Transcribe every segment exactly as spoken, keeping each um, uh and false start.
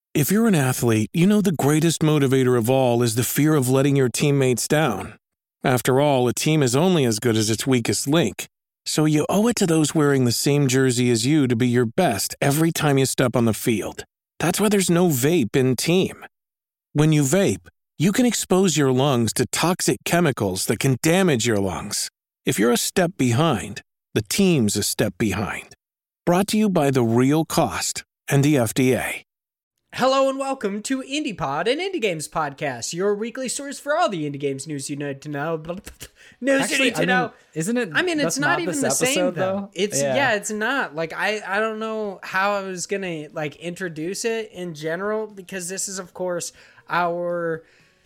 If you're an athlete, you know the greatest motivator of all is the fear of letting your teammates down. After all, a team is only as good as its weakest link. So you owe it to those wearing the same jersey as you to be your best every time you step on the field. That's why there's no vape in team. When you vape, you can expose your lungs to toxic chemicals that can damage your lungs. If you're a step behind, the team's a step behind. Brought to you by The Real Cost and the F D A. Hello and welcome to IndiePod, an Indie Games podcast, your weekly source for all the indie games news you need to know. News Actually, you need to I mean, know. Isn't it? I mean, it's that's not, not even this the episode, same though. though? It's yeah. yeah, it's not. Like I, I don't know how I was gonna like introduce it in general because this is, of course, our,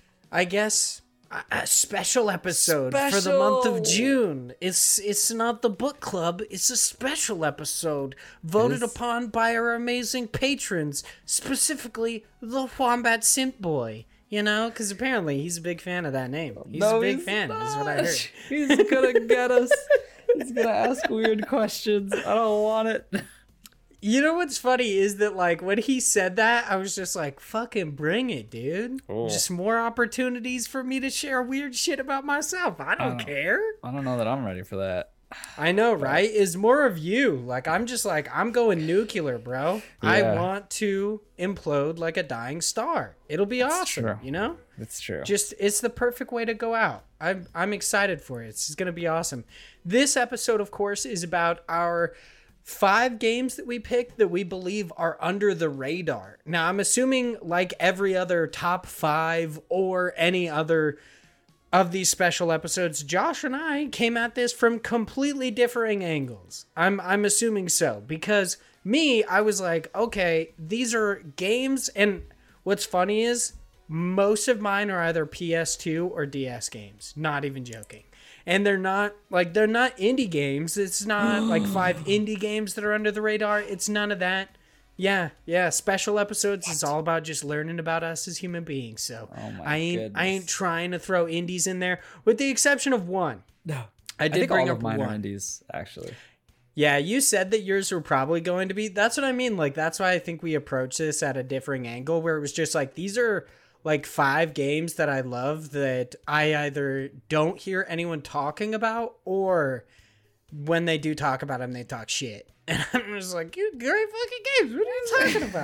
I guess. A special episode special. for the month of June. It's it's not the book club. It's a special episode voted upon by our amazing patrons, specifically the Wombat Simp Boy. You know, because apparently he's a big fan of that name. He's no, a big he's fan. Not. Is what I heard. He's gonna get us. He's gonna ask weird questions. I don't want it. You know what's funny is that, like, when he said that, I was just like, fucking bring it, dude. Oh. Just more opportunities for me to share weird shit about myself. I don't, I don't care. I don't know that I'm ready for that. I know, right? Is more of you. Like, I'm just like, I'm going nuclear, bro. Yeah. I want to implode like a dying star. It'll be That's awesome, true. you know? It's true. Just, it's the perfect way to go out. I'm, I'm excited for it. It's going to be awesome. This episode, of course, is about our five games that we picked that we believe are under the radar. Now, I'm assuming, like every other top five or any other of these special episodes, Josh and I came at this from completely differing angles. I'm I'm assuming so, because me, I was like, okay, these are games, and what's funny is most of mine are either P S two or D S games. Not even joking. And they're not like they're not indie games. It's not like five indie games that are under the radar. It's none of that. Yeah, yeah. Special episodes what? is all about just learning about us as human beings. So oh my I ain't goodness. I ain't trying to throw indies in there, with the exception of one. No, I did I think bring all up of mine one. are indies, actually. Yeah, you said that yours were probably going to be. That's what I mean. Like that's why I think we approached this at a differing angle, where it was just like these are like five games that I love that I either don't hear anyone talking about, or when they do talk about them, they talk shit. And I'm just like, you great fucking games. What are you talking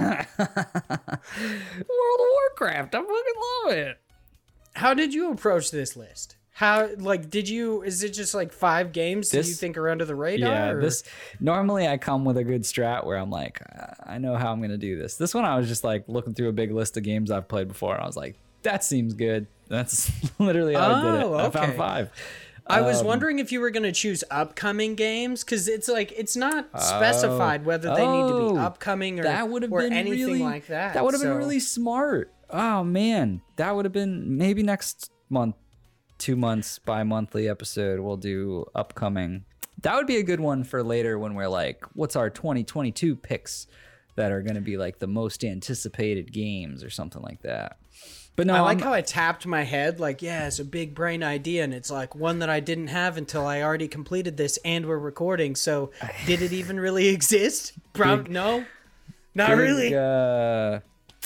about? World of Warcraft. I fucking love it. How did you approach this list? How, like, did you, is it just like five games this, that you think are under the radar? Yeah, or? this, normally I come with a good strat where I'm like, I know how I'm going to do this. This one I was just like looking through a big list of games I've played before. And I was like, that seems good. That's literally how oh, I did it. Okay. I found five. I was um, wondering if you were going to choose upcoming games, because it's like, it's not specified whether they oh, need to be upcoming or, that would have or been anything really, like that. That would have so. been really smart. Oh, man. That would have been maybe next month. Two months bi-monthly episode we'll do upcoming. That would be a good one for later when we're like, what's our twenty twenty-two picks that are going to be like the most anticipated games or something like that. But no, I like I'm, how I tapped my head like, yeah, it's a big brain idea, and it's like one that I didn't have until I already completed this and we're recording. So did it even really exist? Prob- big, no, not big, really. Uh,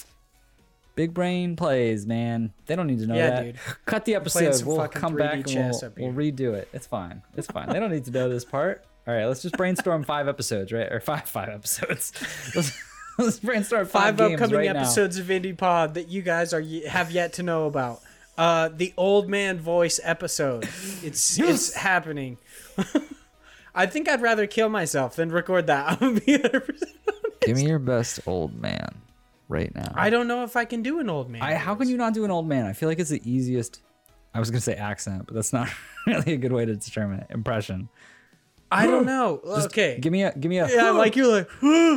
Big brain plays, man. They don't need to know yeah, that. Dude. Cut the episode. We'll come back and we'll, we'll redo it. It's fine. It's fine. They don't need to know this part. All right, let's just brainstorm five episodes, right? Or five five episodes. Let's, let's brainstorm five, five games upcoming right episodes now. of IndiePod that you guys are have yet to know about. Uh, the old man voice episode. It's yes. it's happening. I think I'd rather kill myself than record that. I'm be one hundred percent honest. Give me your best old man. Right now, I don't know if I can do an old man. I, how can you not do an old man? I feel like it's the easiest. I was gonna say accent, but that's not really a good way to determine it. Impression. I don't know. Just okay, give me a give me a. Yeah, like you're like.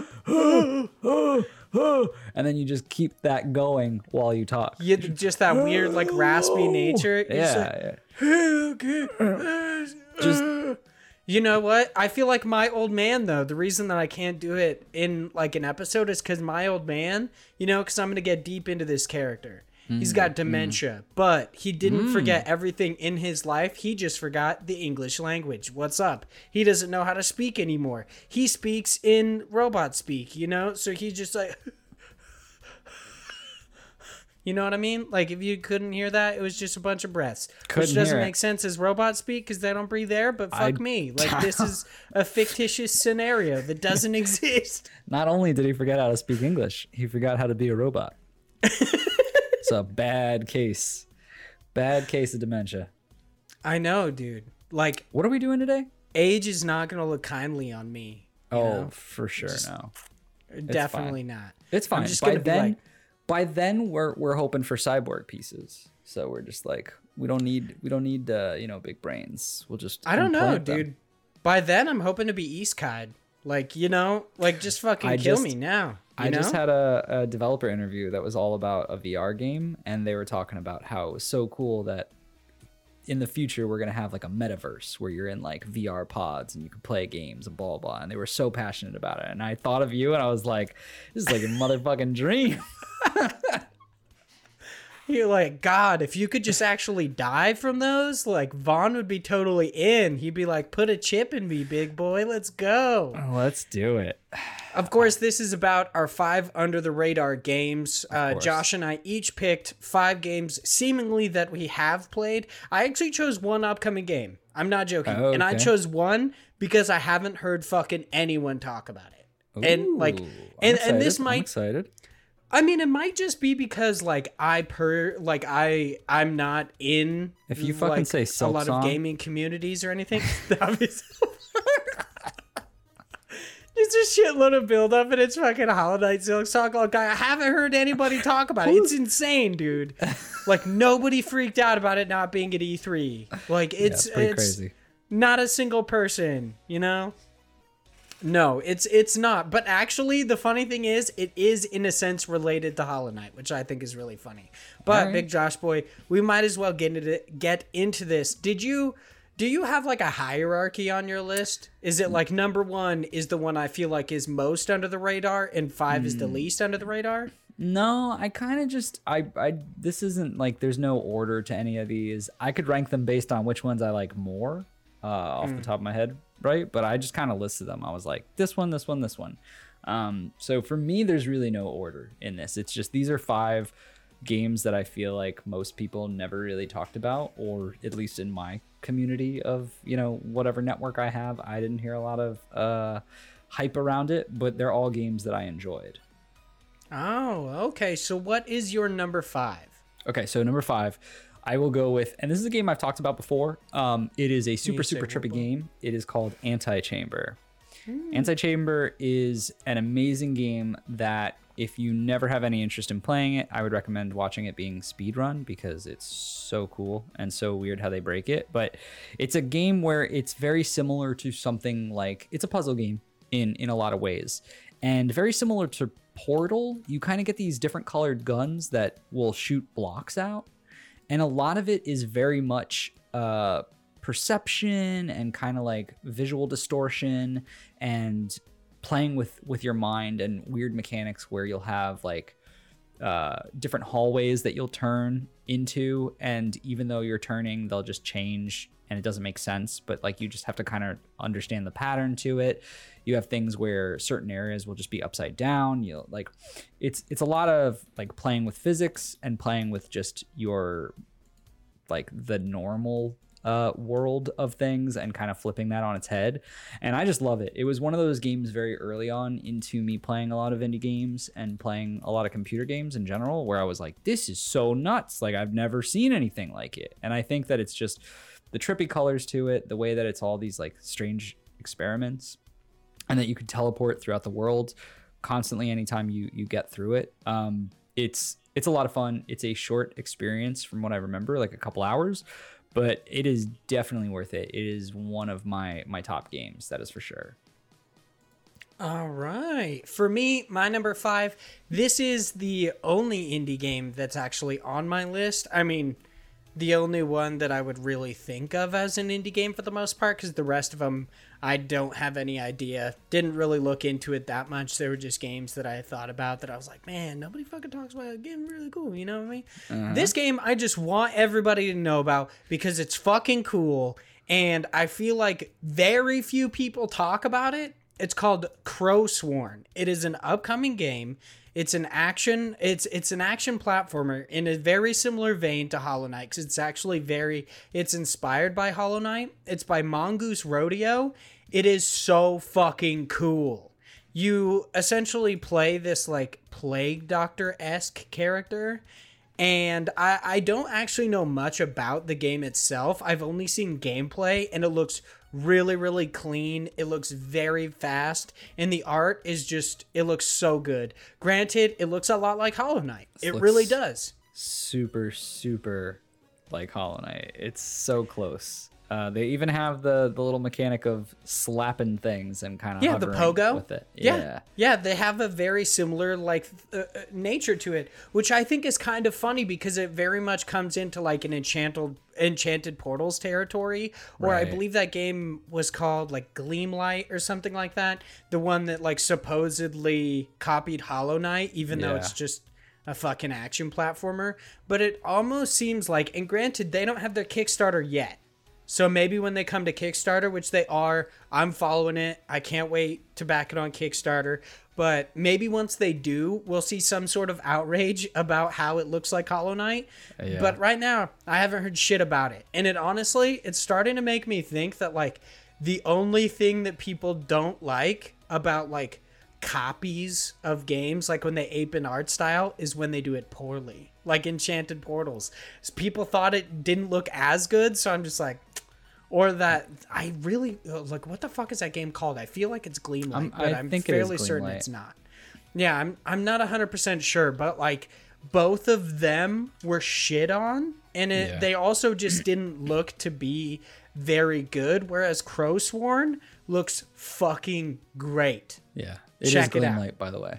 And then you just keep that going while you talk. You just that weird like raspy nature. You're Yeah. Like, yeah. Just. You know what? I feel like my old man, though. The reason that I can't do it in like an episode is because my old man, you know, because I'm going to get deep into this character. Mm, He's got dementia, mm. but he didn't mm. forget everything in his life. He just forgot the English language. What's up? He doesn't know how to speak anymore. He speaks in robot speak, you know? So he's just like... You know what I mean? Like, if you couldn't hear that, it was just a bunch of breaths. Couldn't which doesn't hear it. make sense as robots speak because they don't breathe air, but fuck I- me. Like, this is a fictitious scenario that doesn't exist. Not only did he forget how to speak English, he forgot how to be a robot. It's a bad case. Bad case of dementia. I know, dude. Like, What are we doing today? age is not going to look kindly on me. you Oh, know? for sure, no. Definitely not. It's fine. I'm just by gonna be then, like- by then we're we're hoping for cyborg pieces. So we're just like we don't need we don't need uh, you know big brains. We'll just I don't know, implant them. dude. By then, I'm hoping to be East-Kide. Like, you know, like, just fucking I kill just- me now. You I know? just had a, a developer interview that was all about a V R game, and they were talking about how it was so cool that in the future we're gonna have like a metaverse where you're in like V R pods and you can play games and blah blah. blah. And they were so passionate about it, and I thought of you, and I was like, this is like a motherfucking dream. You're like, God, if you could just actually die from those, like, Vaughn would be totally in. He'd be like, put a chip in me, big boy. Let's go. Let's do it. Of course, this is about our five under the radar games. Uh, course. Josh and I each picked five games seemingly that we have played. I actually chose one upcoming game. I'm not joking. Oh, And I okay. chose one because I haven't heard fucking anyone talk about it. And like, Ooh, I'm and, and this excited. I'm might, excited. I mean, it might just be because like I per like I I'm not in If you fucking like, say a Silk lot of Song- gaming communities or anything. That would be so- Just a shitload of build up and it's fucking Hollow Knight Silk Song. Like, I haven't heard anybody talk about it. It's insane, dude. Like, nobody freaked out about it not being at E three. Like, it's yeah, it's pretty it's crazy. not a single person, you know? No, it's it's not. But actually, the funny thing is, it is in a sense related to Hollow Knight, which I think is really funny. But Alright. Big Josh Boy, we might as well get into get into this. Did you do you have like a hierarchy on your list? Is it like number one is the one I feel like is most under the radar, and five is Hmm. the least under the radar? No, I kind of just I I this isn't like there's no order to any of these. I could rank them based on which ones I like more uh, off the top of my head, right? But I just kind of listed them. I was like this one, this one, this one. Um, so for me, there's really no order in this. It's just these are five games that I feel like most people never really talked about, or at least in my community of you know whatever network I have, I didn't hear a lot of uh, hype around it. But they're all games that I enjoyed. Oh, okay. So what is your number five? Okay, so number five, I will go with, and this is a game I've talked about before. Um, it is a super, you say super trippy what? game. It is called Anti-Chamber. Anti-Chamber is an amazing game that if you never have any interest in playing it, I would recommend watching it being speedrun because it's so cool and so weird how they break it. But it's a game where it's very similar to something like, it's a puzzle game in, in a lot of ways. And very similar to Portal, you kind of get these different colored guns that will shoot blocks out. And a lot of it is very much uh, perception and kind of like visual distortion and playing with with your mind and weird mechanics where you'll have like uh, different hallways that you'll turn into, and even though you're turning, they'll just change and it doesn't make sense, but like you just have to kind of understand the pattern to it. You have things where certain areas will just be upside down. You'll like it's it's a lot of like playing with physics and playing with just your like the normal uh, world of things and kind of flipping that on its head. And I just love it. It was one of those games very early on into me playing a lot of indie games and playing a lot of computer games in general, where I was like, this is so nuts. Like I've never seen anything like it. And I think that it's just the trippy colors to it, the way that it's all these like strange experiments, and that you can teleport throughout the world constantly anytime you you get through it. Um, it's it's a lot of fun. It's a short experience from what I remember, like a couple hours, but it is definitely worth it. It is one of my my top games, that is for sure. All right. For me, my number five, this is the only indie game that's actually on my list. I mean, the only one that I would really think of as an indie game for the most part, because the rest of them, I don't have any idea. Didn't really look into it that much. They were just games that I thought about that I was like, man, nobody fucking talks about it. Game really cool, you know what I mean? Uh-huh. This game, I just want everybody to know about because it's fucking cool, and I feel like very few people talk about it. It's called Crow Sworn. It is an upcoming game. It's an action. It's it's an action platformer in a very similar vein to Hollow Knight, because it's actually very. It's inspired by Hollow Knight. It's by Mongoose Rodeo. It is so fucking cool. You essentially play this like Plague Doctor-esque character. And I, I don't actually know much about the game itself. I've only seen gameplay, and it looks really, really clean. It looks very fast, and the art is just, it looks so good. Granted, it looks a lot like Hollow Knight. It looks really does. Super, super like Hollow Knight. It's so close. Uh, they even have the, the little mechanic of slapping things and kind of Yeah, the pogo with it. Yeah. yeah, yeah, they have a very similar like uh, nature to it, which I think is kind of funny because it very much comes into like an enchanted enchanted portals territory. Or Right. I believe that game was called like Gleamlight or something like that. The one that like supposedly copied Hollow Knight, even though Yeah. it's just a fucking action platformer. But it almost seems like, and granted, they don't have their Kickstarter yet. So maybe when they come to Kickstarter, which they are, I'm following it. I can't wait to back it on Kickstarter. But maybe once they do, we'll see some sort of outrage about how it looks like Hollow Knight. Yeah. But right now, I haven't heard shit about it. And it honestly, it's starting to make me think that like the only thing that people don't like about like copies of games, like when they ape an art style, is when they do it poorly. Like Enchanted Portals. People thought it didn't look as good, so I'm just like, or that I really like. What the fuck is that game called? I feel like it's Gleamlight, I'm- but I I'm think it is fairly certain Gleamlight. it's not. Yeah, I'm I'm not one hundred percent sure, but like both of them were shit on, and it, Yeah. they also just didn't look to be very good. Whereas Crowsworn looks fucking great. yeah. It Check is it out. Gleamlight, by the way.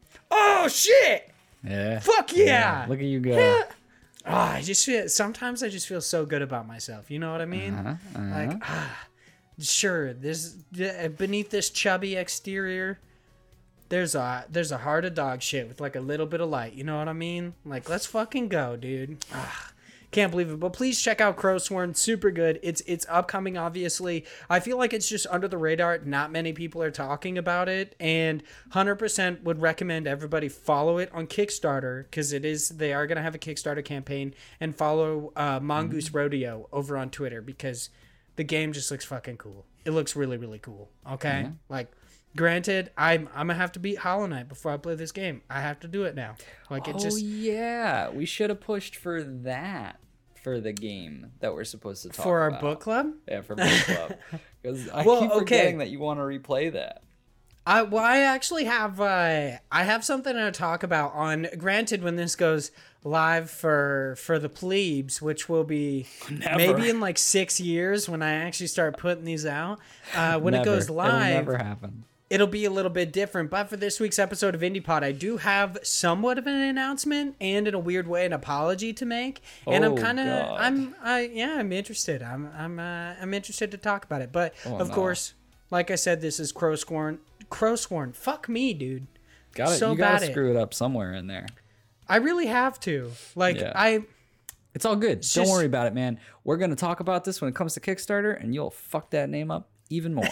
Oh shit! Yeah. Fuck yeah! Look at you go. Oh, I just feel sometimes I just feel so good about myself. You know what I mean? Uh-huh, uh-huh. Like, ah, sure, this beneath this chubby exterior, there's a there's a heart of dog shit with like a little bit of light. You know what I mean? Like, let's fucking go, dude. Ah, can't believe it. But please check out Crowsworn. Super good. It's it's upcoming, obviously. I feel like it's just under the radar. Not many people are talking about it, and one hundred percent would recommend everybody follow it on Kickstarter, because it is they are gonna have a Kickstarter campaign, and follow uh, Mongoose Rodeo over on Twitter, because the game just looks fucking cool. It looks really really cool. Okay, Yeah. like. Granted, I'm I'm gonna have to beat Hollow Knight before I play this game. I have to do it now. Like it Oh just yeah, we should have pushed for that for the game that we're supposed to talk for our about. book club. Yeah, for book club. Because I Well, keep okay. forgetting that you want to replay that. I well, I actually have uh, I have something to talk about on. Granted, when this goes live for for the plebes, which will be Never. maybe in like six years when I actually start putting these out. Uh, when Never. it goes It'll live, never happen. it'll be a little bit different. But for this week's episode of IndiePod, I do have somewhat of an announcement and, in a weird way, an apology to make. And I'm Oh, kind of, God. I'm, I yeah, I'm interested. I'm, I'm, uh, I'm interested to talk about it. But Oh, of no. course, like I said, this is Crowsworn. Crowsworn. Fuck me, dude. Got it. So you bad gotta at- screw it up somewhere in there. I really have to. Like Yeah. I. It's all good. Don't just- worry about it, man. We're gonna talk about this when it comes to Kickstarter, and you'll fuck that name up even more.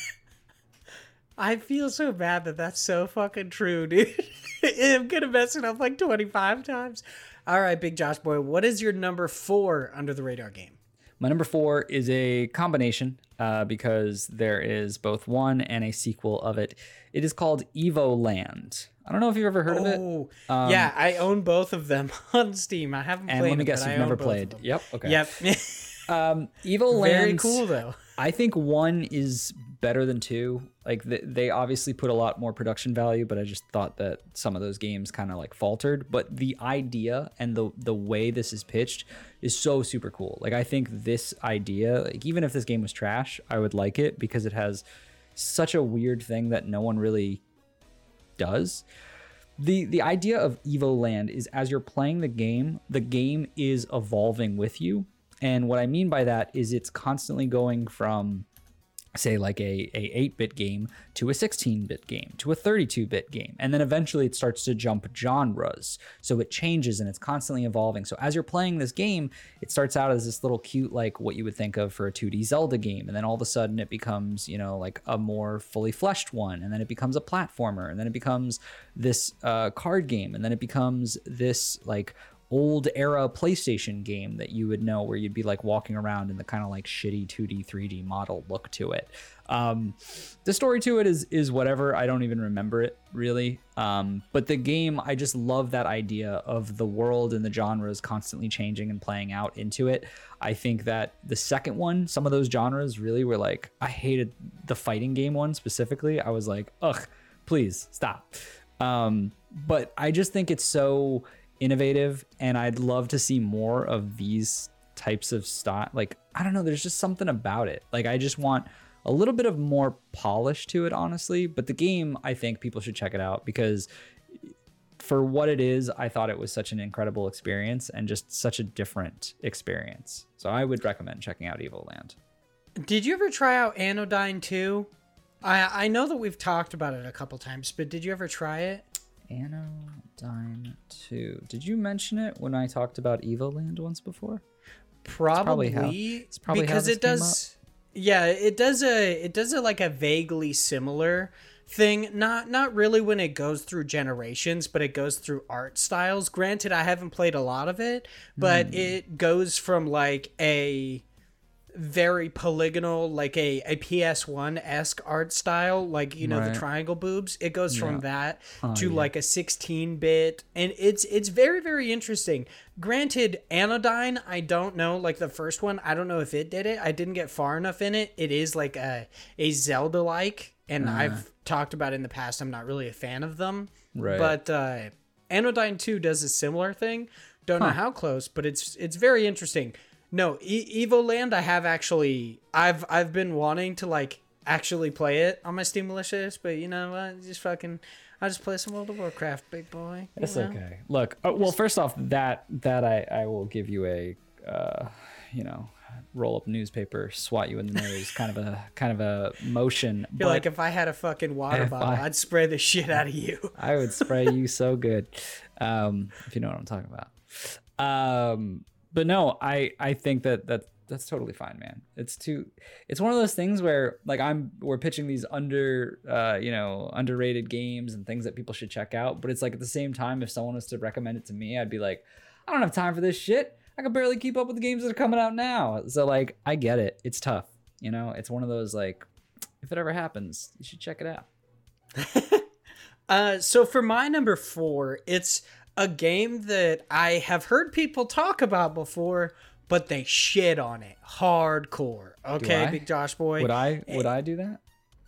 I feel so bad that that's so fucking true, dude. I'm gonna mess it up like twenty-five times. All right, Big Josh boy, what is your number four under the radar game? My number four is a combination uh, because there is both one and a sequel of it. It is called Evo Land. I don't know if you've ever heard of it. Oh, Um, yeah, I own both of them on Steam. I haven't And played let me it, guess, but you've I own never both of played. them. Yep. Okay. Yep. Um, Evo Land. Very cool though. I think one is better than two. Like th- they obviously put a lot more production value, but I just thought that some of those games kind of like faltered. But the idea and the the way this is pitched is so super cool. Like I think this idea, like even if this game was trash, I would like it because it has such a weird thing that no one really does. The the idea of Evo Land is as you're playing the game, the game is evolving with you. And what I mean by that is it's constantly going from say like a, a eight-bit game to a sixteen-bit game to a thirty-two-bit game, and then eventually it starts to jump genres, so it changes and it's constantly evolving. So as you're playing this game, it starts out as this little cute, like what you would think of for a two D Zelda game, and then all of a sudden it becomes, you know, like a more fully fleshed one, and then it becomes a platformer, and then it becomes this uh, card game, and then it becomes this like old era PlayStation game that you would know, where you'd be like walking around in the kind of like shitty two D, three D model look to it. Um, the story to it is is whatever. I don't even remember it really. Um, but the game, I just love that idea of the world and the genres constantly changing and playing out into it. I think that the second one, some of those genres really were like, I hated the fighting game one specifically. I was like, ugh, please stop. Um, but I just think it's so innovative, and I'd love to see more of these types of stuff. Like, I don't know, there's just something about it. Like, I just want a little bit of more polish to it, honestly. But the game, I think people should check it out, because for what it is, I thought it was such an incredible experience and just such a different experience. So I would recommend checking out Evoland. Did you ever try out Anodyne two? I I know that we've talked about it a couple times, but did you ever try it? Anodyne two. Did you mention it when I talked about Evoland once before? Probably, it's probably, how, it's probably because it does. Yeah, it does a it does a like a vaguely similar thing. Not not really when it goes through generations, but it goes through art styles. Granted, I haven't played a lot of it, but mm. it goes from like a very polygonal, like a, a P S one-esque art style, like, you know, right. the triangle boobs. It goes from yeah. that oh, to yeah. like a sixteen-bit, and it's it's very, very interesting. Granted, Anodyne, I don't know, like the first one, I don't know if it did it. I didn't get far enough in it. It is like a, a Zelda-like, and uh. I've talked about it in the past, I'm not really a fan of them. Right. But uh, Anodyne two does a similar thing. Don't huh. know how close, but it's it's very interesting. No, e- Evoland, I have actually, I've I've been wanting to like actually play it on my Steam wishlist, but you know what? Just fucking, I just play some World of Warcraft, big boy. It's know? okay. Look, uh, well, first off, that that I, I will give you a, uh, you know, roll up newspaper, swat you in the nose, kind of a kind of a motion. You're like, if I had a fucking water bottle, I, I'd spray the shit out of you. I would spray you so good, um, if you know what I'm talking about. Um. But no, I, I think that, that that's totally fine, man. It's too, it's one of those things where like I'm, we're pitching these under, uh, you know, underrated games and things that people should check out. But it's like at the same time, if someone was to recommend it to me, I'd be like, I don't have time for this shit. I can barely keep up with the games that are coming out now. So like, I get it. It's tough. You know, it's one of those like, if it ever happens, you should check it out. uh, so for my number four, it's a game that I have heard people talk about before, but they shit on it hardcore. Okay, Big Josh boy. Would I would I do that?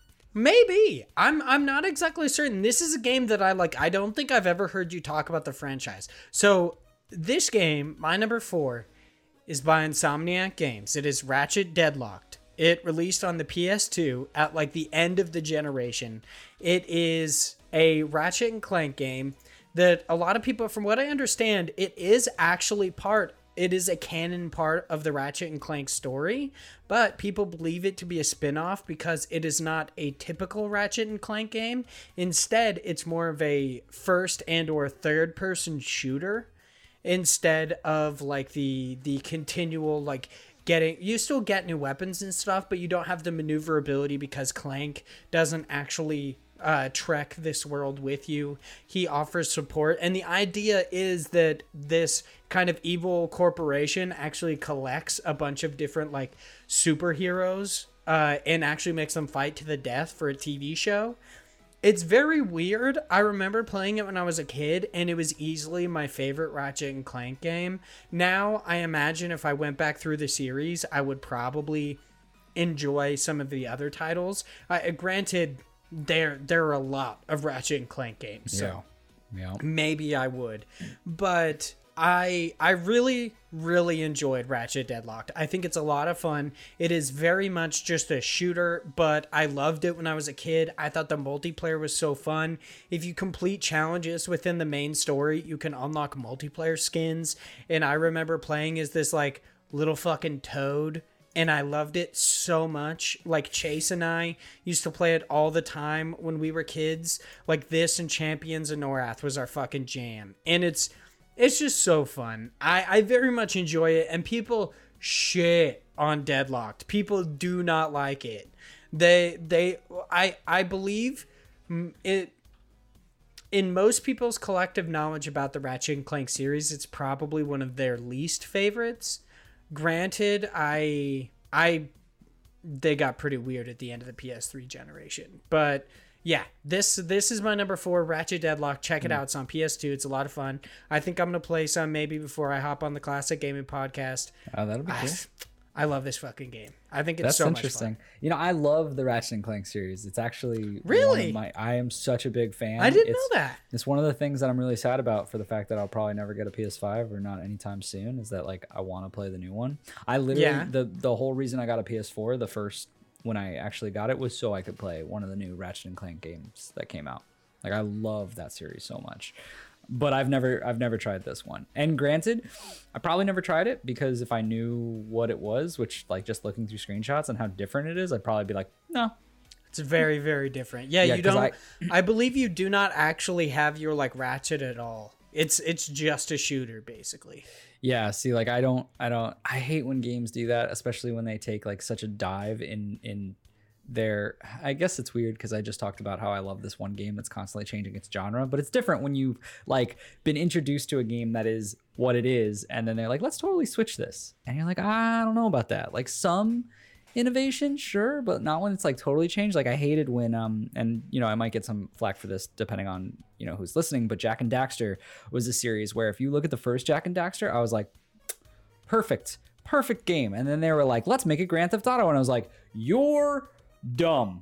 Maybe. I'm I'm not exactly certain. This is a game that I like. I don't think I've ever heard you talk about the franchise. So this game, my number four, is by Insomniac Games. It is Ratchet Deadlocked. It released on the P S two at like the end of the generation. It is a Ratchet and Clank game that a lot of people, from what I understand, it is actually part, it is a canon part of the Ratchet and Clank story, but people believe it to be a spin-off because it is not a typical Ratchet and Clank game. Instead, it's more of a first and or third person shooter instead of like the the continual like getting, you still get new weapons and stuff, but you don't have the maneuverability because Clank doesn't actually uh trek this world with you. He offers support, and the idea is that this kind of evil corporation actually collects a bunch of different like superheroes uh and actually makes them fight to the death for a T V show. It's very weird. I remember playing it when I was a kid, and it was easily my favorite Ratchet and Clank game. Now I imagine if I went back through the series, I would probably enjoy some of the other titles. Uh, granted, There, there are a lot of Ratchet and Clank games, so yeah. Yeah. maybe I would. But I, I really, really enjoyed Ratchet Deadlocked. I think it's a lot of fun. It is very much just a shooter, but I loved it when I was a kid. I thought the multiplayer was so fun. If you complete challenges within the main story, you can unlock multiplayer skins. And I remember playing as this like little fucking toad. and I loved it so much. Like Chase and I used to play it all the time when we were kids. Like this and Champions of Norath was our fucking jam. And it's it's just so fun. I, I very much enjoy it, and people shit on Deadlocked. People do not like it. They they I I believe it in most people's collective knowledge about the Ratchet and Clank series, it's probably one of their least favorites. Granted, I I they got pretty weird at the end of the P S three generation. But yeah, this this is my number four, Ratchet Deadlock. Check it mm. out. It's on P S two. It's a lot of fun. I think I'm gonna play some maybe before I hop on the Classic Gaming Podcast. Oh, that'll be cool. I, I love this fucking game. I think it's That's so interesting. much fun. You know, I love the Ratchet and Clank series. It's actually really one of my. I am such a big fan. I didn't it's, know that. It's one of the things that I'm really sad about, for the fact that I'll probably never get a P S five, or not anytime soon. Is that like I want to play the new one. I literally Yeah. the the whole reason I got a P S four, the first when I actually got it, was so I could play one of the new Ratchet and Clank games that came out. Like I love that series so much. But I've never I've never tried this one. And granted, I probably never tried it, because if I knew what it was, which like just looking through screenshots and how different it is, I'd probably be like, no. It's very, very different. Yeah, Yeah, you 'cause don't I- I believe you do not actually have your like Ratchet at all. It's it's just a shooter basically. Yeah, see, like I don't I don't I hate when games do that, especially when they take like such a dive in in their, I guess it's weird because I just talked about how I love this one game that's constantly changing its genre, but it's different when you've like been introduced to a game that is what it is, and then they're like, let's totally switch this, and you're like, I don't know about that. Like some innovation, sure, but not when it's like totally changed. Like I hated when um and you know, I might get some flack for this depending on, you know, who's listening, but Jak and Daxter was a series where if you look at the first Jak and Daxter, I was like, perfect perfect game, and then they were like, let's make it Grand Theft Auto, and I was like, you're dumb.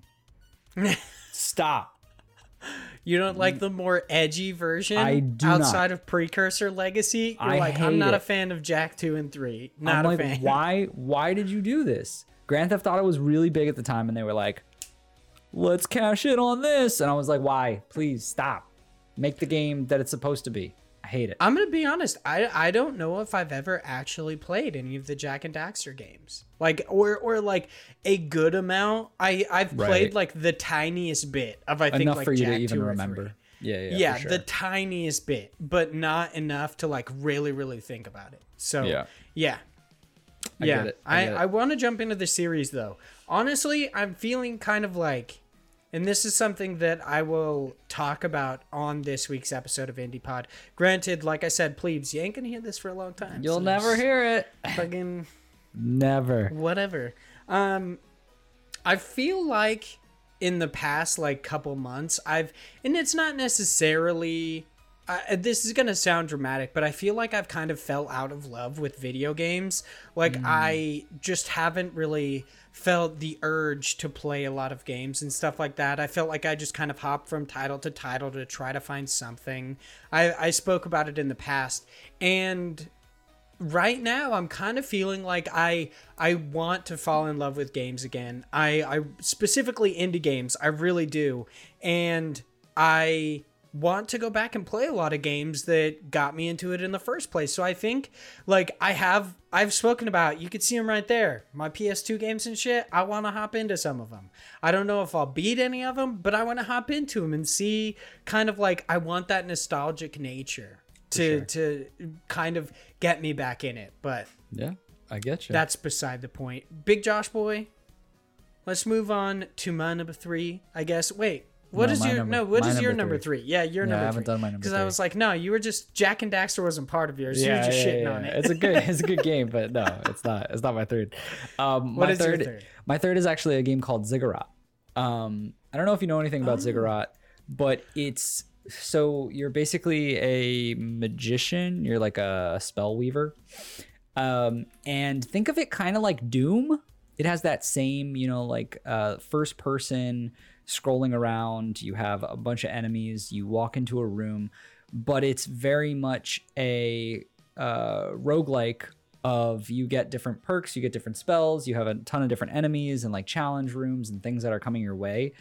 Stop. You don't like the more edgy version I do outside not. of Precursor Legacy? You're I like, I'm hate not it. a fan of Jak two and three. Not I'm a like, fan. why why did you do this? Grand Theft Auto was really big at the time, and they were like, let's cash in on this, and I was like, why? Please stop. Make the game that it's supposed to be. I hate it. I'm gonna be honest. I I don't know if I've ever actually played any of the Jak and Daxter games, like or or like a good amount. I I've Right. played like the tiniest bit of I think Enough like for you Jak to even two or remember. three. Yeah, yeah, Yeah, for sure. the tiniest bit, but not enough to like really really think about it. So Yeah. yeah, I yeah. get it. I I get it. I want to jump into the series though. Honestly, I'm feeling kind of like. And this is something that I will talk about on this week's episode of Indie Pod. Granted, like I said, plebes, you ain't gonna hear this for a long time. You'll so never just hear it. Fucking Never. whatever. Um, I feel like in the past like couple months, I've, and it's not necessarily. Uh, this is gonna sound dramatic, but I feel like I've kind of fell out of love with video games. Like Mm. I just haven't really felt the urge to play a lot of games and stuff like that. I felt like I just kind of hopped from title to title to try to find something. I, I spoke about it in the past, and right now I'm kind of feeling like I I want to fall in love with games again. I, I specifically indie games, I really do, and I want to go back and play a lot of games that got me into it in the first place. So I think like I have I've spoken about, you could see them right there, my P S two games and shit. I want to hop into some of them. I don't know if I'll beat any of them, but I want to hop into them and see kind of like, I want that nostalgic nature to sure. to kind of get me back in it. But Yeah, I get you. that's beside the point. Big Josh boy, let's move on to my number three, I guess. Wait, what No, is my your number- no? What my is your number number three? Yeah, your Yeah, I number haven't three. done my number Because I three. was like, no, you were just Jak and Daxter wasn't part of yours. you were just shitting on it. It's a good, it's a good game, but no, it's not. It's not my third. Um, What my is your third, third? My third is actually a game called Ziggurat. Um, I don't know if you know anything about Oh. Ziggurat, but it's so you're basically a magician. You're like a spell weaver, um, and think of it kind of like Doom. It has that same, you know, like uh, first person scrolling around. You have a bunch of enemies. You walk into a room, but it's very much a uh, roguelike of you get different perks, you get different spells, you have a ton of different enemies and like challenge rooms and things that are coming your way.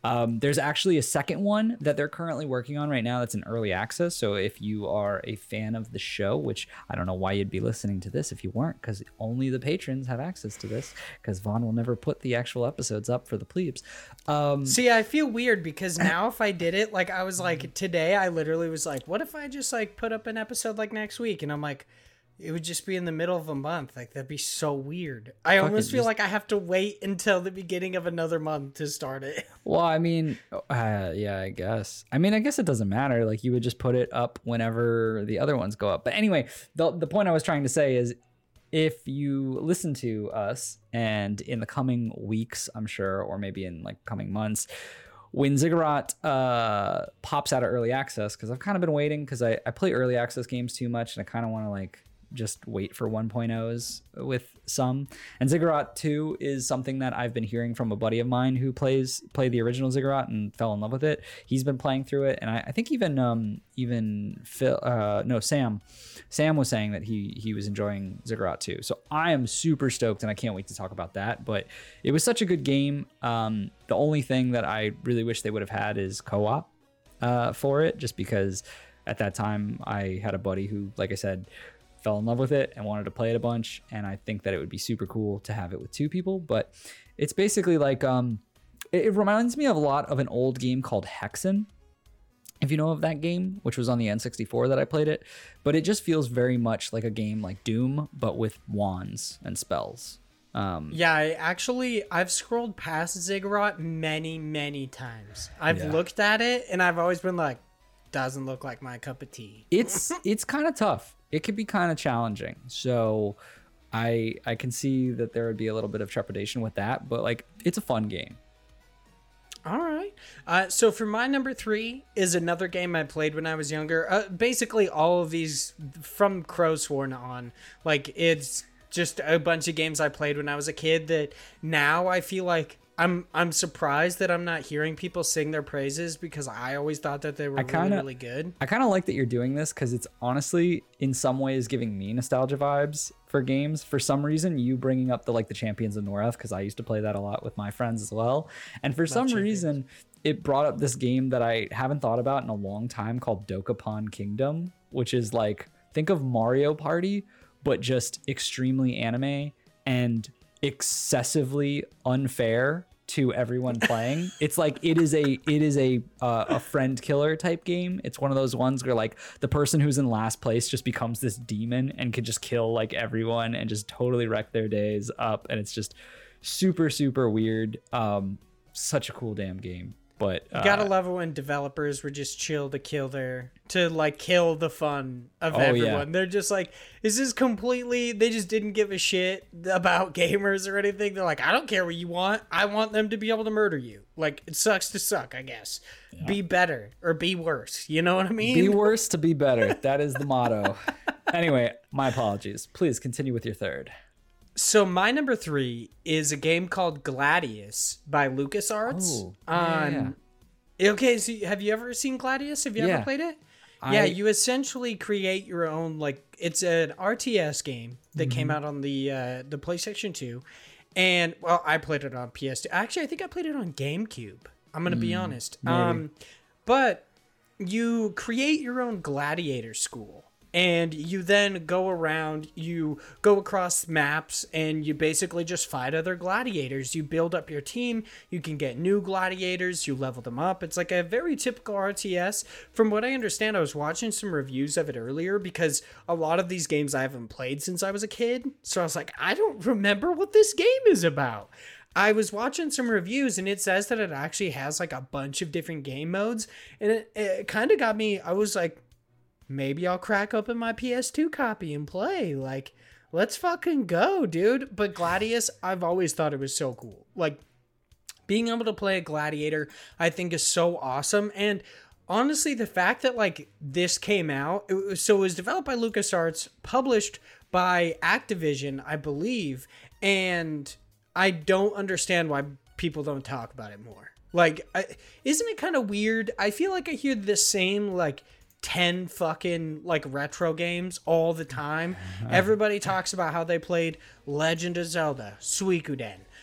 Um, there's actually a second one that they're currently working on right now that's in early access. So if you are a fan of the show, which I don't know why you'd be listening to this if you weren't, because only the patrons have access to this, because Vaughn will never put the actual episodes up for the plebes. Um, See, I feel weird because now if I did it, like I was like today, I literally was like, what if I just like put up an episode like next week? And I'm like, it would just be in the middle of a month. Like that'd be so weird. I Fucking almost feel just- like I have to wait until the beginning of another month to start it. Well, I mean, uh, yeah, I guess. I mean, I guess it doesn't matter. Like you would just put it up whenever the other ones go up. But anyway, the the point I was trying to say is, if you listen to us, and in the coming weeks, I'm sure, or maybe in like coming months, when Ziggurat uh, pops out of early access, because I've kind of been waiting, because I, I play early access games too much, and I kind of want to like just wait for one point ohs with some. And Ziggurat two is something that I've been hearing from a buddy of mine who plays played the original Ziggurat and fell in love with it. He's been playing through it, and I, I think even um even Phil uh no Sam Sam was saying that he he was enjoying Ziggurat two. So I am super stoked, and I can't wait to talk about that. But it was such a good game. Um, the only thing that I really wish they would have had is co-op uh, for it, just because at that time I had a buddy who, like I said, fell in love with it and wanted to play it a bunch, and I think that it would be super cool to have it with two people. But it's basically like um it, it reminds me of a lot of an old game called Hexen, if you know of that game, which was on the N sixty-four that I played it. But it just feels very much like a game like Doom, but with wands and spells. Um Yeah, I actually, I've scrolled past Ziggurat many, many times. I've Yeah. looked at it and I've always been like, doesn't look like my cup of tea. it's it's kind of tough. It could be kind of challenging. So I I can see that there would be a little bit of trepidation with that, but like it's a fun game. All right. Uh, so for my number three is another game I played when I was younger. Uh, basically, all of these from Crowsworn on, like it's just a bunch of games I played when I was a kid that now I feel like I'm I'm surprised that I'm not hearing people sing their praises, because I always thought that they were kinda- really really good. I kind of like that you're doing this, because it's honestly in some ways giving me nostalgia vibes for games. For some reason, you bringing up the like the Champions of Norath, because I used to play that a lot with my friends as well. And for some Champions. reason, it brought up this game that I haven't thought about in a long time called Dokapon Kingdom, which is like, think of Mario Party, but just extremely anime and excessively unfair to everyone playing. It's like it is a it is a uh, a friend killer type game. It's one of those ones where like the person who's in last place just becomes this demon and can just kill like everyone and just totally wreck their days up, and it's just super super weird. Um such a cool damn game. But uh, You gotta love it when developers were just chill to kill their to like kill the fun of Oh, yeah. everyone. They're just like, this is completely. They just didn't give a shit about gamers or anything. They're like, I don't care what you want. I want them to be able to murder you. Like, it sucks to suck, I guess. Be better or be worse. You know what I mean? be worse to be better. That is the motto. Anyway, my apologies. Please continue with your third. So my number three is a game called Gladius by LucasArts. Oh, yeah, on okay, so have you ever seen Gladius? Have you Yeah. ever played it? I- yeah, you essentially create your own, like, it's an R T S game that Mm-hmm. came out on the uh, the PlayStation two, and well, I played it on P S two. Actually, I think I played it on GameCube. I'm gonna be honest. Mm, maybe. Um, but you create your own gladiator school. And you then go around, you go across maps, and you basically just fight other gladiators. You build up your team, you can get new gladiators, you level them up. It's like a very typical R T S. From what I understand, I was watching some reviews of it earlier, because a lot of these games I haven't played since I was a kid. So I was like, I don't remember what this game is about. I was watching some reviews, and it says that it actually has like a bunch of different game modes. And it, it kind of got me, I was like, maybe I'll crack open my P S two copy and play. Like, let's fucking go, dude. But Gladius, I've always thought it was so cool. Like, being able to play a gladiator, I think is so awesome. And honestly, the fact that, like, this came out, it was, so it was developed by LucasArts, published by Activision, I believe. And I don't understand why people don't talk about it more. Like, I, isn't it kind of weird? I feel like I hear the same, like, ten fucking like retro games all the time. Everybody talks about how they played Legend of Zelda, Suikoden,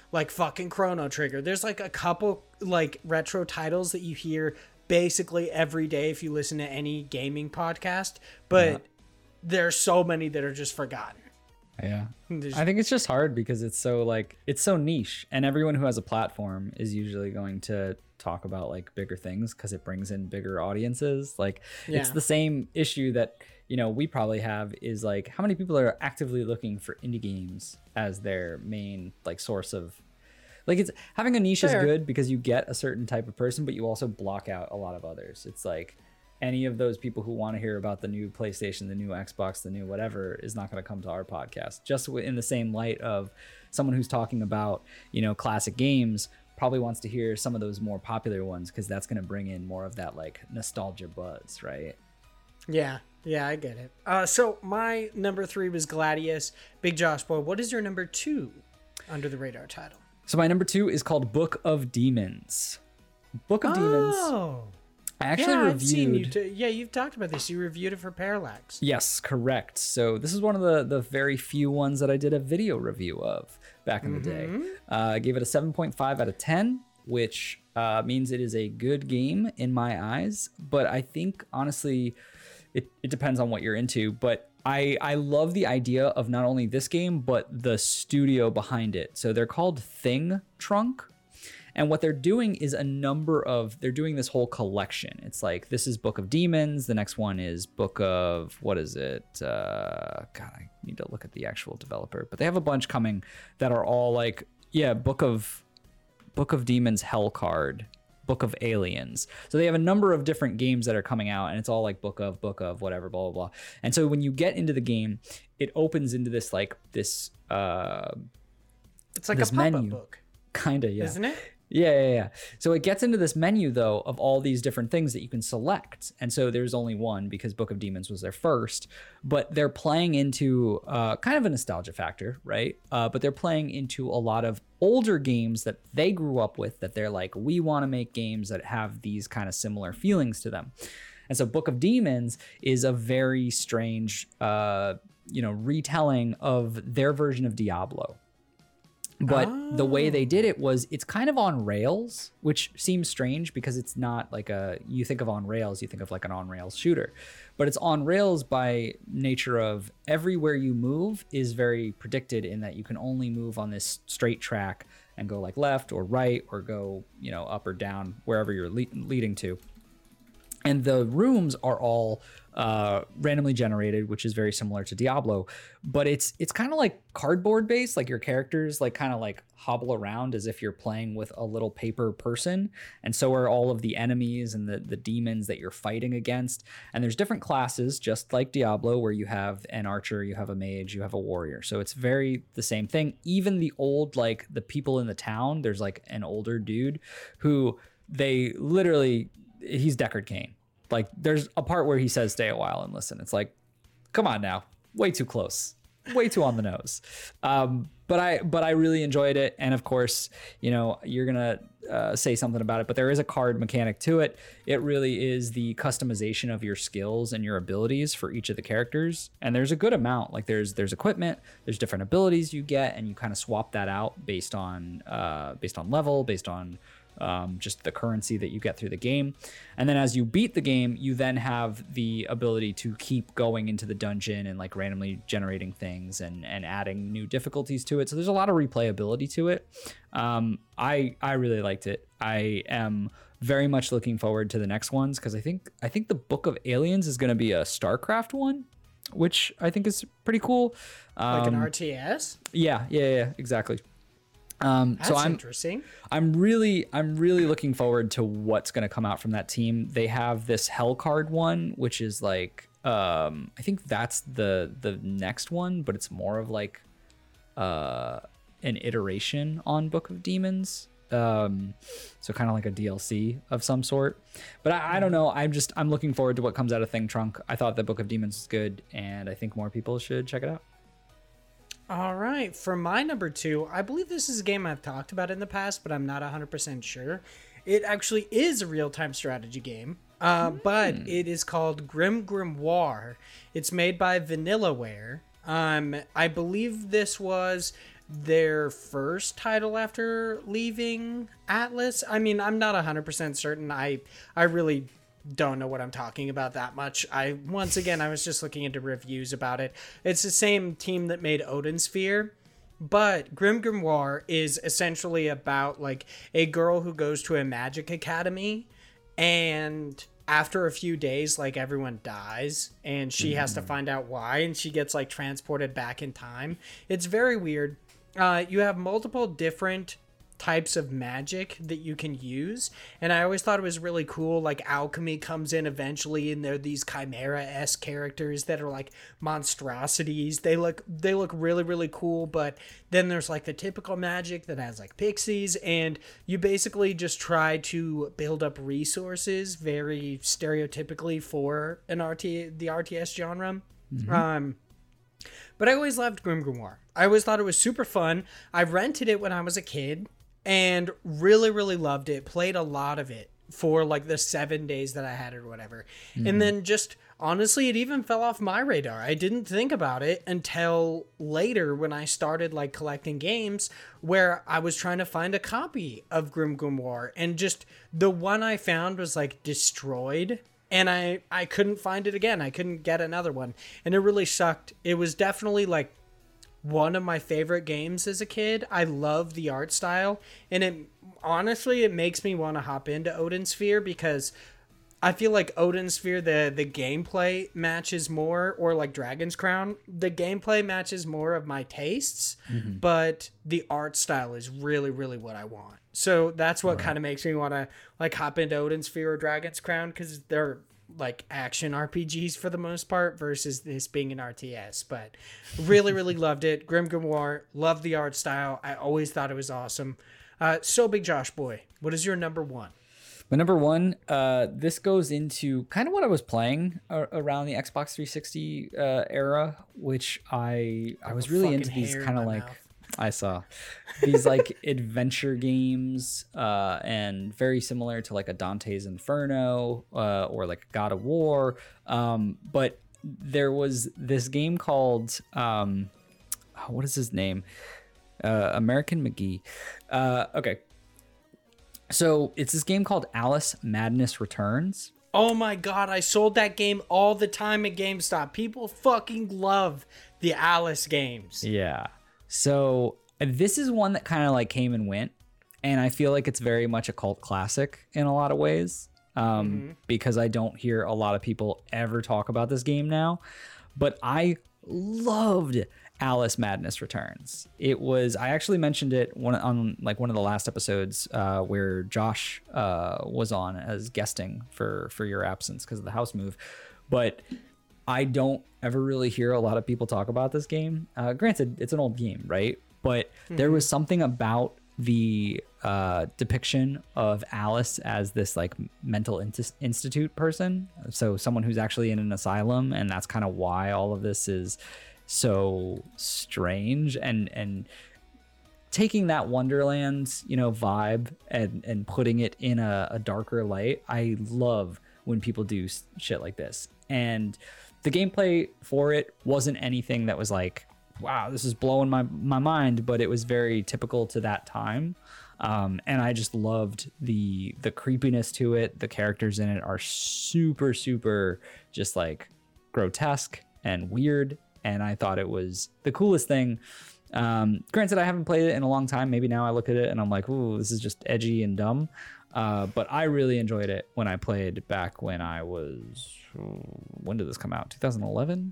like fucking Chrono Trigger. There's like a couple like retro titles that you hear basically every day if you listen to any gaming podcast, but yeah. there's so many that are just forgotten. Yeah. I think it's just hard because it's so like it's so niche, and everyone who has a platform is usually going to talk about like bigger things because it brings in bigger audiences. Like yeah. it's the same issue that, you know, we probably have is like how many people are actively looking for indie games as their main like source of like it's having a niche Fair. Is good because you get a certain type of person, but you also block out a lot of others. It's like any of those people who want to hear about the new PlayStation, the new Xbox, the new whatever is not going to come to our podcast. Just in the same light of someone who's talking about, you know, classic games probably wants to hear some of those more popular ones because that's going to bring in more of that like nostalgia buzz, right? Yeah, yeah, I get it. Uh, so my number three was Gladius. Big Josh Boy, what is your number two under the radar title? So my number two is called Book of Demons. Book of oh. Demons. I actually yeah, reviewed. I've seen you t- yeah, you've talked about this. You reviewed it for Parallax. Yes, correct. So this is one of the, the very few ones that I did a video review of back in the mm-hmm. day. Uh, I gave it a seven point five out of ten, which uh, means it is a good game in my eyes. But I think, honestly, it, it depends on what you're into. But I, I love the idea of not only this game, but the studio behind it. So they're called Thing Trunk. And what they're doing is a number of, they're doing this whole collection. It's like, this is Book of Demons. The next one is Book of, what is it? Uh, God, I need to look at the actual developer. But they have a bunch coming that are all like, yeah, Book of, Book of Demons Hellcard, Book of Aliens. So they have a number of different games that are coming out, and it's all like Book of, Book of, whatever, blah, blah, blah. And so when you get into the game, it opens into this like, this, uh, it's like a pop-up book. Kind of, yeah. Isn't it? Yeah, yeah, yeah. So it gets into this menu, though, of all these different things that you can select. And so there's only one because Book of Demons was their first. But they're playing into uh, kind of a nostalgia factor, right? Uh, but they're playing into a lot of older games that they grew up with that they're like, we want to make games that have these kind of similar feelings to them. And so Book of Demons is a very strange, uh, you know, retelling of their version of Diablo. But oh. the way they did it was it's kind of on rails, which seems strange because it's not like a, you think of on rails, you think of like an on rails shooter, but it's on rails by nature of everywhere you move is very predicted in that you can only move on this straight track and go like left or right or go, you know, up or down, wherever you're le- leading to. And the rooms are all uh, randomly generated, which is very similar to Diablo, but it's it's kind of like cardboard based, like your characters like kind of like hobble around as if you're playing with a little paper person. And so are all of the enemies and the, the demons that you're fighting against. And there's different classes, just like Diablo, where you have an archer, you have a mage, you have a warrior. So it's very the same thing. Even the old, like the people in the town, there's like an older dude who they literally, he's Deckard Cain. Like there's a part where he says, stay a while and listen. It's like, come on now, way too close, way too on the nose. Um, but I, but I really enjoyed it. And of course, you know, you're going to uh, say something about it, but there is a card mechanic to it. It really is the customization of your skills and your abilities for each of the characters. And there's a good amount, like there's, there's equipment, there's different abilities you get, and you kind of swap that out based on, uh, based on level, based on, Um, just the currency that you get through the game. And then as you beat the game, you then have the ability to keep going into the dungeon and like randomly generating things and, and adding new difficulties to it. So there's a lot of replayability to it. Um, I, I really liked it. I am very much looking forward to the next ones because I think, I think the Book of Aliens is going to be a StarCraft one, which I think is pretty cool. Um, like an R T S? Yeah, yeah, yeah, exactly. Um, That's so I'm, interesting. I'm really, I'm really looking forward to what's going to come out from that team. They have this Hellcard one, which is like, um, I think that's the, the next one, but it's more of like, uh, an iteration on Book of Demons. Um, so kind of like a D L C of some sort, but I, I don't know. I'm just, I'm looking forward to what comes out of Thing Trunk. I thought the Book of Demons was good, and I think more people should check it out. All right, for my number two, I believe this is a game I've talked about in the past, but I'm not one hundred percent sure. It actually is a real-time strategy game, uh, mm. but it is called Grim Grimoire. It's made by Vanillaware. Um, I believe this was their first title after leaving Atlas. I mean, I'm not one hundred percent certain. I I really don't know what I'm talking about that much. I once again I was just looking into reviews about it. It's the same team that made Odin Sphere, but Grim Grimoire is essentially about like a girl who goes to a magic academy, and after a few days, like, everyone dies and she mm-hmm. has to find out why, and she gets like transported back in time. It's very weird. Uh, you have multiple different types of magic that you can use, and I always thought it was really cool. Like, alchemy comes in eventually, and they're these chimera-esque characters that are like monstrosities. They look they look really really cool, but then there's like the typical magic that has like pixies, and you basically just try to build up resources very stereotypically for an R T the R T S genre. Mm-hmm. Um but I always loved Grim Grimoire. I always thought it was super fun. I rented it when I was a kid and really, really loved it. Played a lot of it for like the seven days that I had it or whatever. Mm-hmm. And then just honestly, it even fell off my radar. I didn't think about it until later when I started like collecting games where I was trying to find a copy of Grim Grimoire, and just the one I found was like destroyed. And I, I couldn't find it again. I couldn't get another one. And it really sucked. It was definitely like one of my favorite games as a kid. I love the art style. And it honestly, it makes me want to hop into Odin Sphere, because I feel like Odin Sphere, the, the gameplay matches more, or like Dragon's Crown, the gameplay matches more of my tastes, mm-hmm. but the art style is really, really what I want. So that's what right. kind of makes me want to like hop into Odin Sphere or Dragon's Crown, because they're like action R P Gs for the most part versus this being an R T S. But really, really loved it. Grim Grimoire, loved the art style. I always thought it was awesome. Uh, so Big Josh Boy, what is your number one? My number one, uh, this goes into kind of what I was playing uh, around the Xbox three sixty uh, era, which I I was really into these kind of like mouth. I saw these like adventure games, uh, and very similar to like a Dante's Inferno uh, or like God of War. Um, but there was this game called um, what is his name? Uh, American McGee. Uh, okay. So it's this game called Alice Madness Returns. Oh my God, I sold that game all the time at GameStop. People fucking love the Alice games. Yeah. So this is one that kind of like came and went, and I feel like it's very much a cult classic in a lot of ways, um, mm-hmm. because I don't hear a lot of people ever talk about this game now. But I loved Alice Madness Returns. It was, I actually mentioned it one on like one of the last episodes uh, where Josh uh, was on as guesting for for your absence because of the house move. But I don't ever really hear a lot of people talk about this game. Uh, granted, it's an old game, right? But mm-hmm. there was something about the uh, depiction of Alice as this like mental in- institute person. So someone who's actually in an asylum, and that's kind of why all of this is so strange, and and taking that Wonderland, you know, vibe and and putting it in a, a darker light. I love when people do shit like this. And the gameplay for it wasn't anything that was like, wow, this is blowing my my mind, but it was very typical to that time. Um, and I just loved the the creepiness to it. The characters in it are super, super just like grotesque and weird. And I thought it was the coolest thing. Um, granted, I haven't played it in a long time. Maybe now I look at it and I'm like, ooh, this is just edgy and dumb. Uh, but I really enjoyed it when I played back when I was, when did this come out? two thousand eleven?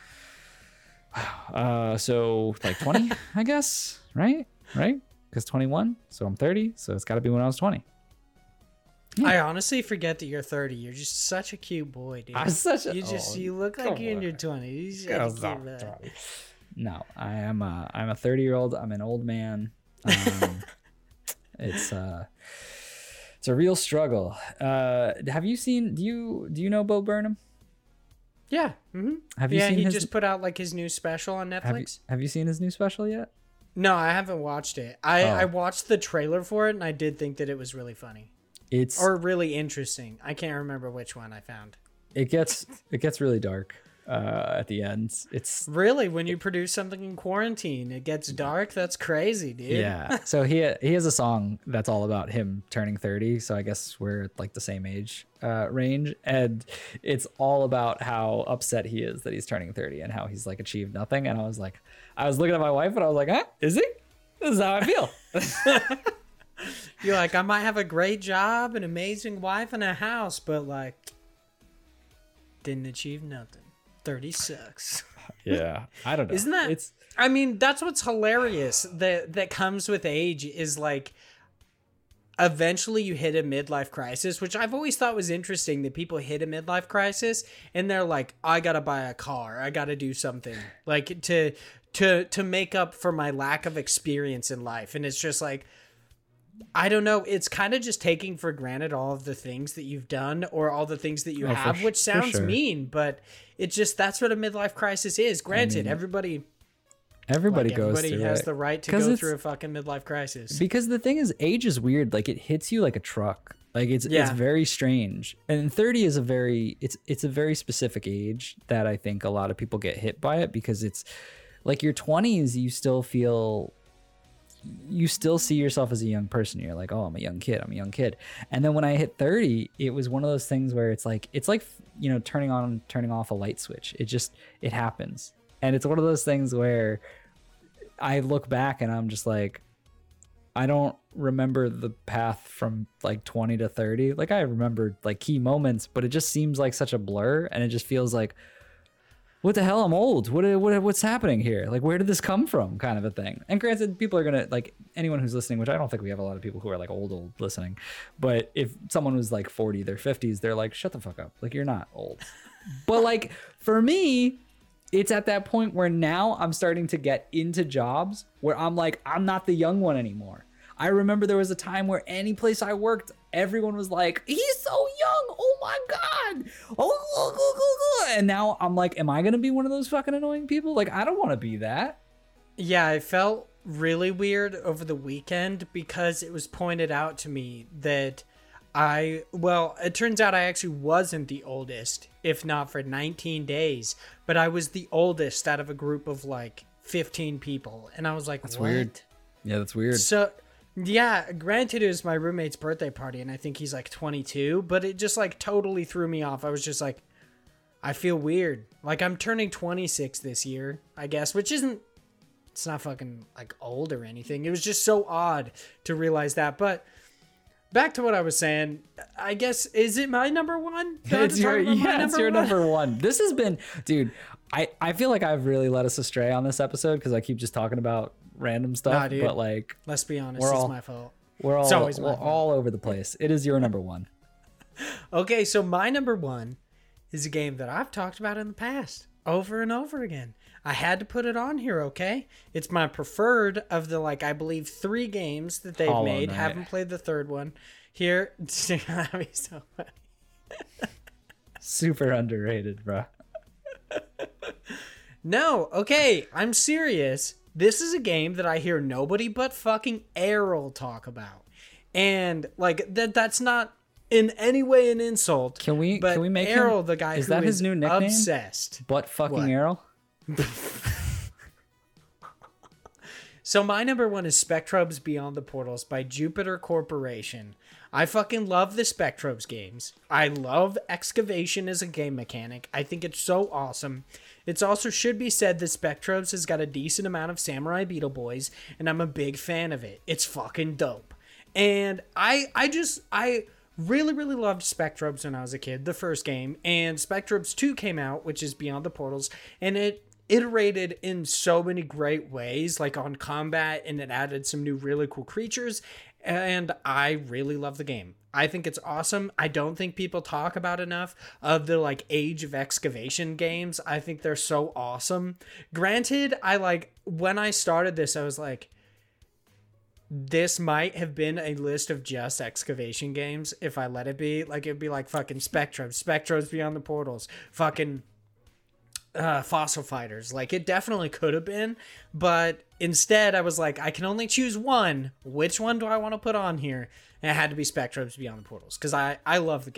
Uh, so like twenty, I guess, right? Right? Because twenty-one, so I'm thirty, so it's got to be when I was twenty. Yeah. I honestly forget that you're thirty. You're just such a cute boy, dude. I'm such a, you just oh, you look like you're in your twenties. No, I am a I'm a thirty year old. I'm an old man. Um, it's uh it's a real struggle. Uh, have you seen? Do you do you know Bo Burnham? Yeah. Mm-hmm. Have you yeah, seen? he his, just put out like his new special on Netflix. Have you, have you seen his new special yet? No, I haven't watched it. I, oh. I watched the trailer for it, and I did think that it was really funny. It's or really interesting. I can't remember which one I found. It gets it gets really dark. uh, at the end. It's Really, when you produce something in quarantine, it gets dark. That's crazy, dude. yeah. So he he has a song that's all about him turning thirty. So I guess we're like the same age uh, range, and it's all about how upset he is that he's turning thirty and how he's like achieved nothing. And I was like, I was looking at my wife and I was like, huh, is he? This is how I feel. You're like, I might have a great job, an amazing wife, and a house, but like, didn't achieve nothing. thirty sucks. Yeah, I don't know. Isn't that? It's I mean, that's what's hilarious that that comes with age is like, eventually you hit a midlife crisis, which I've always thought was interesting that people hit a midlife crisis and they're like, I gotta buy a car, I gotta do something like to to to make up for my lack of experience in life, and it's just like, I don't know. It's kind of just taking for granted all of the things that you've done or all the things that you Oh, for have, sh- which for sounds sure. mean, but it just, that's what a midlife crisis is. Granted, mean, everybody, everybody like, goes everybody through has it. the right to 'Cause go it's- through a fucking midlife crisis. Because the thing is, age is weird. Like it hits you like a truck. Like it's it's Yeah. very strange. And thirty is a very it's it's a very specific age that I think a lot of people get hit by it, because it's like your twenties, you still feel you still see yourself as a young person. You're like, oh, I'm a young kid. I'm a young kid. And then when I hit thirty, it was one of those things where it's like it's like you know turning on turning off a light switch. It just it happens. And it's one of those things where I look back and I'm just like, I don't remember the path from like twenty to thirty. Like I remember like key moments, but it just seems like such a blur, and it just feels like, what the hell? I'm old. What, what what's happening here? Like, where did this come from? Kind of a thing. And granted, people are gonna like anyone who's listening, which I don't think we have a lot of people who are like old old listening. But if someone was like forty, their fifties, they're like, shut the fuck up. Like you're not old. But like for me, it's at that point where now I'm starting to get into jobs where I'm like, I'm not the young one anymore. I remember there was a time where any place I worked, everyone was like, he's so young. Oh my God. Oh, oh, oh, oh, oh. And now I'm like, am I going to be one of those fucking annoying people? Like, I don't want to be that. Yeah, I felt really weird over the weekend because it was pointed out to me that I, well, it turns out I actually wasn't the oldest, if not for nineteen days, but I was the oldest out of a group of like fifteen people. And I was like, That's what? weird. Yeah, that's weird. So, yeah, granted, it was my roommate's birthday party, and I think he's like twenty-two, but it just like totally threw me off. I was just like, I feel weird. Like I'm turning twenty-six this year, I guess, which isn't, it's not fucking like old or anything. It was just so odd to realize that. But back to what I was saying, I guess, is it my number one? Do I have It's to talk your, about my yeah, it's your one? number one. This has been, dude, I, I feel like I've really led us astray on this episode because I keep just talking about random stuff, Nah, dude. but like Let's be honest, We're it's all- my fault. we're all, It's always my we're fault. all over the place. It is your number one. Okay, so my number one is a game that I've talked about in the past over and over again. I had to put it on here, okay? It's my preferred of the, like, I believe three games that they've Hollow made. Knight. Haven't played the third one. Here, that'd be so funny. Super underrated, bro. No, okay, I'm serious. This is a game that I hear nobody but fucking Errol talk about. And, like, that that's not in any way an insult. Can we- but can we make him- Errol, the guy is who that his is new nickname? obsessed. But fucking What? Errol? So my number one is Spectrobes Beyond the Portals by Jupiter Corporation. I fucking love the Spectrobes games. I love excavation as a game mechanic. I think it's so awesome. It's also should be said that Spectrobes has got a decent amount of Samurai Beetle Boys, and I'm a big fan of it. It's fucking dope. And I I just I really really loved Spectrobes when I was a kid, the first game, and Spectrobes two came out, which is Beyond the Portals, and it iterated in so many great ways, like on combat, and it added some new really cool creatures, and I really love the game. I think it's awesome. I don't think people talk about enough of the like Age of Excavation games. I think they're so awesome. Granted, I like when I started this, I was like, this might have been a list of just excavation games if I let it be. Like it'd be like fucking Spectrum, Spectrobes Beyond the Portals, fucking uh Fossil Fighters. Like it definitely could have been, but instead I was like, I can only choose one. Which one do I want to put on here? And it had to be Spectrobes Beyond the Portals because I I love the game.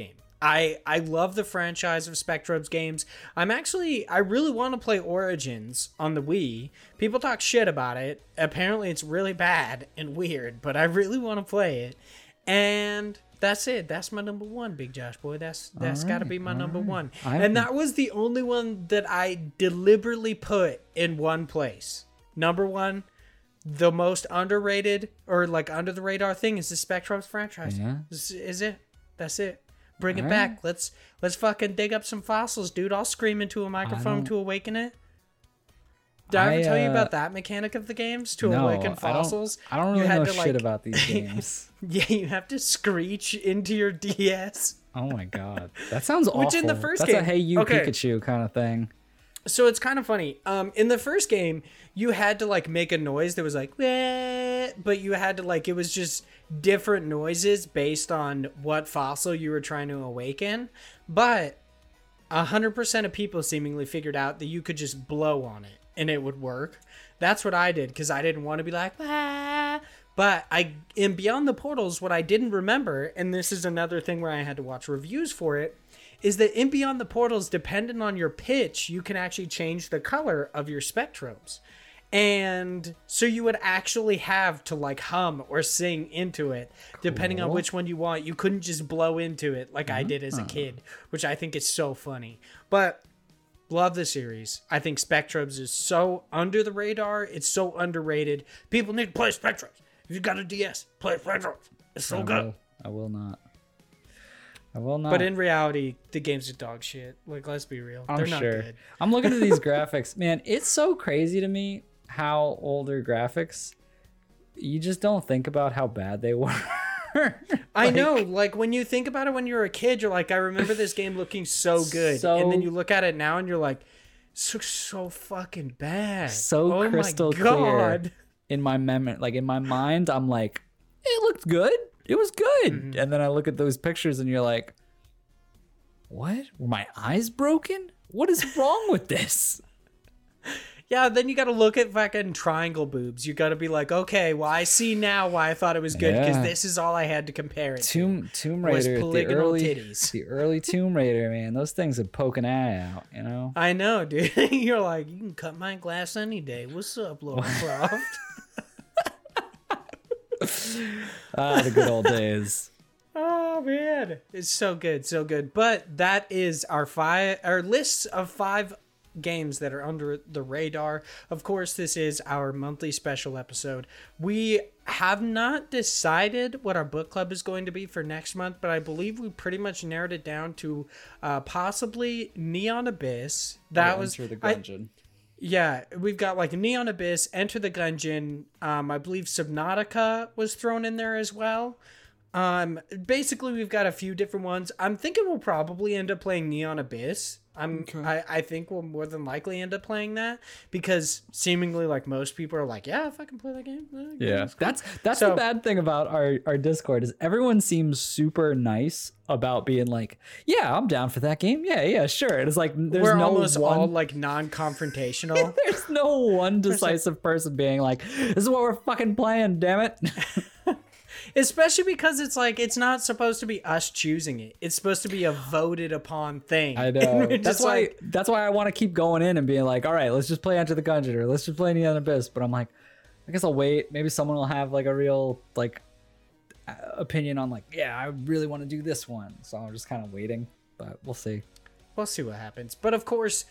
I I love the franchise of Spectrobes games. I'm actually I really want to play Origins on the Wii. People talk shit about it. Apparently it's really bad and weird, but I really want to play it. And that's it. That's my number one, Big Josh boy. That's that's All got to right, be my all number right. one. I'm- And that was the only one that I deliberately put in one place. Number one, the most underrated or like under the radar thing is the Spectrobes franchise. Yeah. Is, is it? That's it. Bring it All back. right. Let's let's fucking dig up some fossils, dude. I'll scream into a microphone don't- to awaken it. Did I ever I, tell you uh, about that mechanic of the games to No, awaken I don't- fossils? I don't You really had know to, shit like- about these games. Yeah, you have to screech into your D S. Oh my god, that sounds awful. Which in the first That's game- a Hey You okay. Pikachu kind of thing. So it's kind of funny. Um, in the first game, you had to like make a noise that was like, "Wah," but you had to like it was just different noises based on what fossil you were trying to awaken. But a hundred percent of people seemingly figured out that you could just blow on it and it would work. That's what I did because I didn't want to be like, "Wah." But I in Beyond the Portals, what I didn't remember, and this is another thing where I had to watch reviews for it, is that in Beyond the Portals, depending on your pitch, you can actually change the color of your Spectrobes. And so you would actually have to like hum or sing into it, depending on Cool. which one you want. You couldn't just blow into it like I did as a kid, which I think is so funny. But love the series. I think Spectrobes is so under the radar. It's so underrated. People need to play Spectrobes. If you got a D S, play Spectrobes. It's so I good. will, I will not. I will not. But in reality, the game's are dog shit. Like, let's be real. I'm They're not sure. good. I'm looking at these graphics, man. It's so crazy to me how older graphics. You just don't think about how bad they were. I Like, know. Like, when you think about it when you were a kid, you're like, I remember this game looking so good. So- and then you look at it now and you're like, so, so fucking bad. So oh crystal my God. clear. In my memory, like in my mind, I'm like, it looked good. It was good. Mm-hmm. And then I look at those pictures and you're like, what? Were my eyes broken? What is wrong with this? Yeah, then you got to look at fucking triangle boobs. You got to be like, okay, well, I see now why I thought it was good because Yeah. this is all I had to compare it to. Tomb Tomb Was Raider, the polygonal early, titties. the early Tomb Raider, man. Those things would poke an eye out, you know. I know, dude. You're like, you can cut my glass any day. What's up, Laura Croft? Ah, the good old days. Oh man, it's so good, so good. But that is our five, our list of five games that are under the radar. Of course, this is our monthly special episode. We have not decided what our book club is going to be for next month, but I believe we pretty much narrowed it down to uh, possibly Neon Abyss. That was Enter the I- Gungeon. Yeah, we've got like Neon Abyss, Enter the Gungeon. Um, I believe Subnautica was thrown in there as well. Um, basically, we've got a few different ones. I'm thinking we'll probably end up playing Neon Abyss. I'm, I, I think we'll more than likely end up playing that because seemingly like most people are like, yeah, if I can play that game. eh, Yeah, it's cool." that's that's So- the bad thing about our our Discord is everyone seems super nice about being like, yeah, I'm down for that game. Yeah, yeah, sure. And it's like there's We're no almost one, all like non-confrontational. there's no one decisive person being like, this is what we're fucking playing. Damn it. Especially because it's like it's not supposed to be us choosing it. It's supposed to be a voted upon thing. I And know. we're That's just why. like, That's why I want to keep going in and being like, all right, let's just play Enter the Gungeon or let's just play Neon Abyss. But I'm like, I guess I'll wait. Maybe someone will have like a real like uh, opinion on like, yeah, I really want to do this one. So I'm just kind of waiting, but we'll see. we'll see what happens. But of course,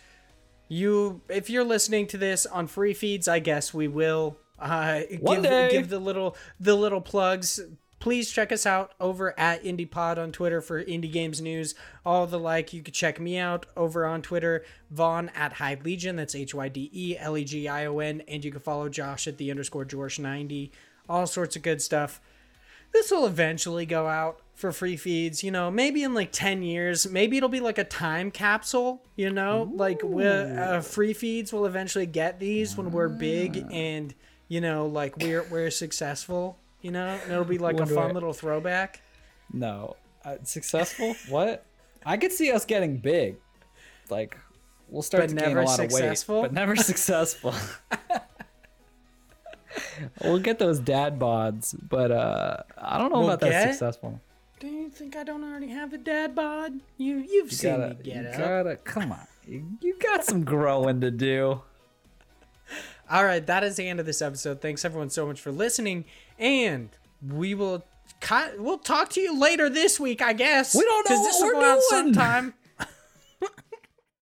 you if you're listening to this on free feeds, I guess we will uh, One give day. give the little the little plugs. Please check us out over at IndiePod on Twitter for indie games news. All the like. You can check me out over on Twitter, Vaughn at Hyde Legion. That's H Y D E L E G I O N. And you can follow Josh at the underscore George ninety. All sorts of good stuff. This will eventually go out for free feeds, you know, maybe in like ten years. Maybe it'll be like a time capsule, you know, like we're, uh, free feeds will eventually get these when we're big and, you know, like we're we're successful, you know, and it'll be like a When do fun I- little throwback. No, uh, successful? What? I could see us getting big. Like we'll start But to gain never a lot successful? of weight, but never successful. We'll get those dad bods, but uh, I don't know We'll about that get- successful. Do you think think I don't already have a dad bod? You you've You seen gotta, me get you up. gotta, come on. You, you got some growing to do. All right, that is the end of this episode. Thanks everyone so much for listening, and we will we'll talk to you later this week, I guess. We don't know because this what will we're go out doing. sometime.